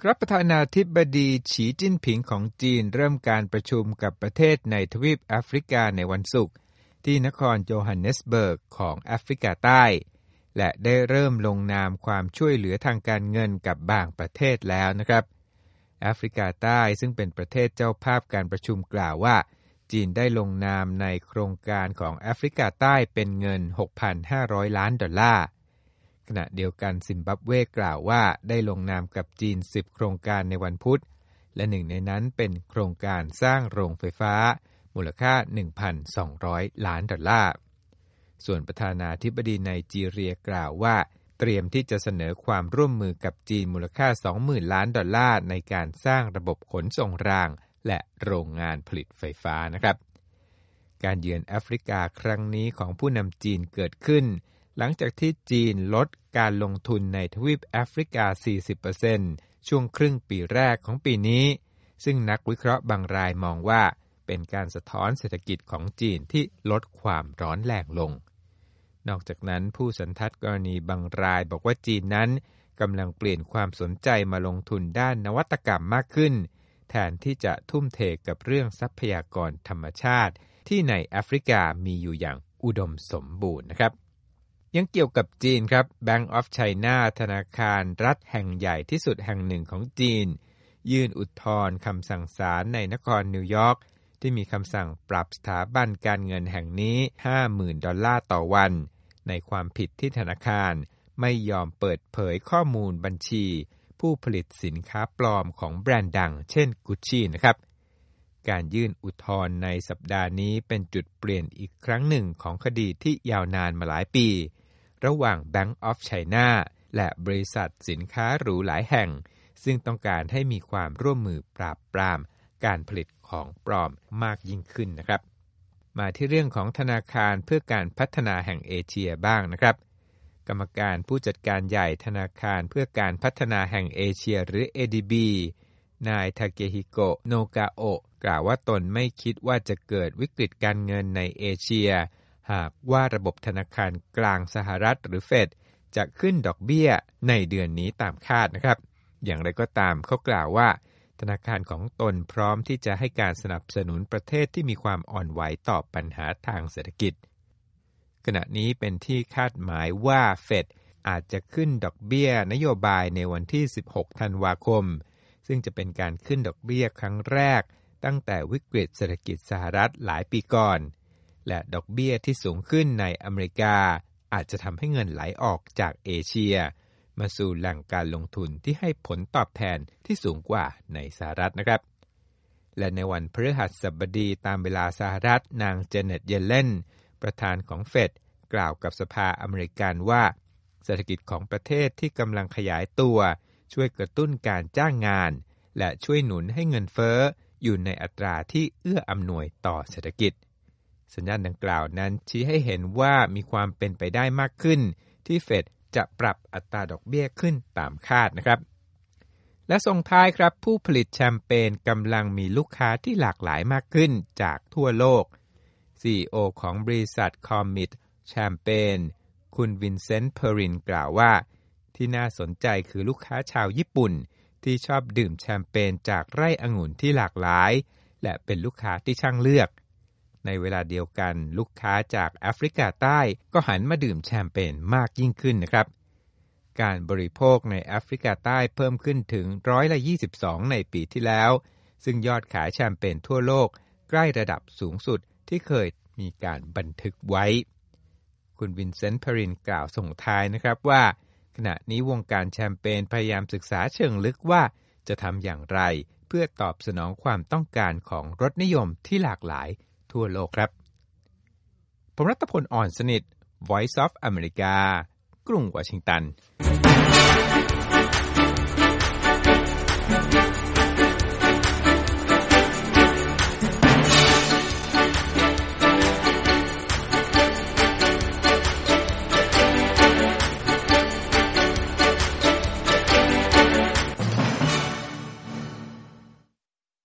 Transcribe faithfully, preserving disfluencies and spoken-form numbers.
ครับประธานาธิบดีฉีจิ้นผิงของจีนเริ่มการประชุมกับประเทศในทวีปแอฟริกาในวันศุกร์ที่นครโยฮันเนสเบิร์กของแอฟริกาใต้และได้เริ่มลงนามความช่วยเหลือทางการเงินกับบางประเทศแล้วนะครับแอฟริกาใต้ซึ่งเป็นประเทศเจ้าภาพการประชุมกล่าวว่าจีนได้ลงนามในโครงการของแอฟริกาใต้เป็นเงิน หกพันห้าร้อย ล้านดอลลาร์ขณะเดียวกันซิมบับเวกล่าวว่าได้ลงนามกับจีนสิบโครงการในวันพุธและหนึ่งในนั้นเป็นโครงการสร้างโรงไฟฟ้ามูลค่า หนึ่งพันสองร้อย ล้านดอลลาร์ส่วนประธานาธิบดีไนจีเรียกล่าวว่าเตรียมที่จะเสนอความร่วมมือกับจีนมูลค่า สองหมื่น ล้านดอลลาร์ในการสร้างระบบขนส่งรางและโรงงานผลิตไฟฟ้านะครับการเยือนแอฟริกาครั้งนี้ของผู้นำจีนเกิดขึ้นหลังจากที่จีนลดการลงทุนในทวีปแอฟริกา สี่สิบเปอร์เซ็นต์ ช่วงครึ่งปีแรกของปีนี้ซึ่งนักวิเคราะห์บางรายมองว่าเป็นการสะท้อนเศรษฐกิจของจีนที่ลดความร้อนแรงลงนอกจากนั้นผู้สันทัดกรณีบางรายบอกว่าจีนนั้นกำลังเปลี่ยนความสนใจมาลงทุนด้านนวัตกรรมมากขึ้นแทนที่จะทุ่มเทกับเรื่องทรัพยากรธรรมชาติที่ในแอฟริกามีอยู่อย่างอุดมสมบูรณ์นะครับยังเกี่ยวกับจีนครับ Bank of China ธนาคารรัฐแห่งใหญ่ที่สุดแห่งหนึ่งของจีนยื่นอุทธรณ์คำสั่งศาลในนครนิวยอร์กที่มีคำสั่งปรับสถาบันการเงินแห่งนี้ ห้าหมื่น ดอลลาร์ต่อวันในความผิดที่ธนาคารไม่ยอมเปิดเผยข้อมูลบัญชีผู้ผลิตสินค้าปลอมของแบรนด์ดังเช่น Gucci นะครับการยื่นอุทธรณ์ในสัปดาห์นี้เป็นจุดเปลี่ยนอีกครั้งหนึ่งของคดีที่ยาวนานมาหลายปีระหว่าง Bank of China และบริษัทสินค้าหรูหลายแห่งซึ่งต้องการให้มีความร่วมมือปราบปรามการผลิตของปลอมมากยิ่งขึ้นนะครับมาที่เรื่องของธนาคารเพื่อการพัฒนาแห่งเอเชียบ้างนะครับกรรมการผู้จัดการใหญ่ธนาคารเพื่อการพัฒนาแห่งเอเชียหรือ เอ ดี บี นายทาเกฮิโกะโนกาโอะกล่าวว่าตนไม่คิดว่าจะเกิดวิกฤตการเงินในเอเชียหากว่าระบบธนาคารกลางสหรัฐหรือเฟดจะขึ้นดอกเบี้ยในเดือนนี้ตามคาดนะครับอย่างไรก็ตามเขากล่าวว่าธนาคารของตนพร้อมที่จะให้การสนับสนุนประเทศที่มีความอ่อนไหวต่อปัญหาทางเศรษฐกิจขณะนี้เป็นที่คาดหมายว่าเฟดอาจจะขึ้นดอกเบี้ยนโยบายในวันที่สิบหกธันวาคมซึ่งจะเป็นการขึ้นดอกเบี้ยครั้งแรกตั้งแต่วิกฤตเศรษฐกิจสหรัฐหลายปีก่อนและดอกเบี้ยที่สูงขึ้นในอเมริกาอาจจะทำให้เงินไหลออกจากเอเชียมาสู่แหล่งการลงทุนที่ให้ผลตอบแทนที่สูงกว่าในสหรัฐนะครับและในวันพฤหัสบดีตามเวลาสหรัฐนางเจเน็ตเยเลนประธานของเฟดกล่าวกับสภาอเมริกันว่าเศรษฐกิจของประเทศที่กำลังขยายตัวช่วยกระตุ้นการจ้างงานและช่วยหนุนให้เงินเฟ้ออยู่ในอัตราที่เอื้ออำนวยต่อเศรษฐกิจสัญญาณดังกล่าวนั้นชี้ให้เห็นว่ามีความเป็นไปได้มากขึ้นที่เฟดจะปรับอัตราดอกเบี้ยขึ้นตามคาดนะครับและส่งท้ายครับผู้ผลิตแชมเปญกำลังมีลูกค้าที่หลากหลายมากขึ้นจากทั่วโลก ซี อี โอ ของบริษัทคอมมิตแชมเปญคุณวินเซนต์ เพอรินกล่าวว่าที่น่าสนใจคือลูกค้าชาวญี่ปุ่นที่ชอบดื่มแชมเปญจากไร่องุ่นที่หลากหลายและเป็นลูกค้าที่ช่างเลือกในเวลาเดียวกันลูกค้าจากแอฟริกาใต้ก็หันมาดื่มแชมเปญมากยิ่งขึ้นนะครับการบริโภคในแอฟริกาใต้เพิ่มขึ้นถึงร้อยละยี่สิบสองในปีที่แล้วซึ่งยอดขายแชมเปญทั่วโลกใกล้ระดับสูงสุดที่เคยมีการบันทึกไว้คุณวินเซนต์ เพอรินกล่าวส่งท้ายนะครับว่าขณะนี้วงการแชมเปญพยายามศึกษาเชิงลึกว่าจะทำอย่างไรเพื่อตอบสนองความต้องการของรสนิยมที่หลากหลายทั่วโลกครับผมรัตพล อ่อนสนิท Voice of America กรุงวอชิงตัน